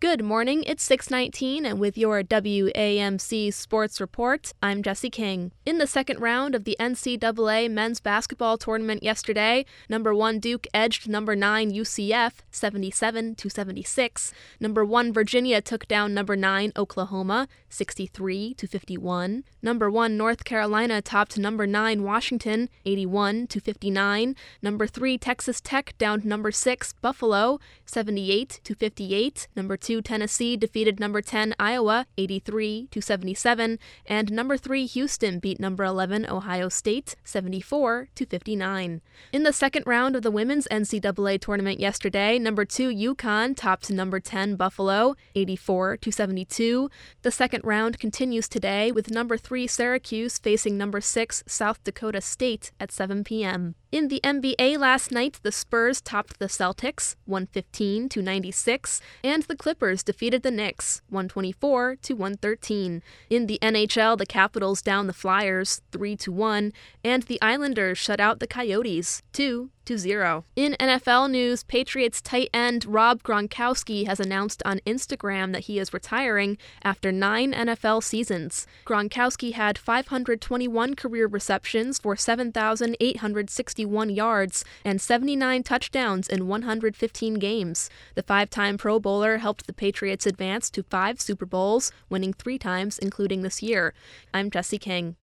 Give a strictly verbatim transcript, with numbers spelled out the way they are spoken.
Good morning, it's six nineteen, and with your W A M C Sports Report, I'm Jesse King. In the second round of the N C double A men's basketball tournament yesterday, number one Duke edged number nine U C F seventy-seven to seventy-six. Number one Virginia took down number nine Oklahoma sixty-three to fifty-one. Number one North Carolina topped number nine Washington eighty-one to fifty-nine. Number three Texas Tech downed number six Buffalo seventy-eight to fifty-eight. Number two Tennessee defeated number ten Iowa eighty-three to seventy-seven, and number three Houston beat number eleven Ohio State seventy-four to fifty-nine. In the second round of the women's N C double A tournament yesterday, number two UConn topped number ten Buffalo eighty-four to seventy-two. The second round continues today with number three Syracuse facing number six South Dakota State at seven p.m. In the N B A last night, the Spurs topped the Celtics one fifteen to ninety-six, and the Clippers defeated the Knicks one twenty-four to one thirteen. In the N H L, the Capitals downed the Flyers three to one, and the Islanders shut out the Coyotes two to zero. In N F L news, Patriots tight end Rob Gronkowski has announced on Instagram that he is retiring after nine N F L seasons. Gronkowski had five hundred twenty-one career receptions for seven thousand eight hundred sixty-one yards and seventy-nine touchdowns in one hundred fifteen games. The five-time Pro Bowler helped the Patriots advance to five Super Bowls, winning three times, including this year. I'm Jesse King.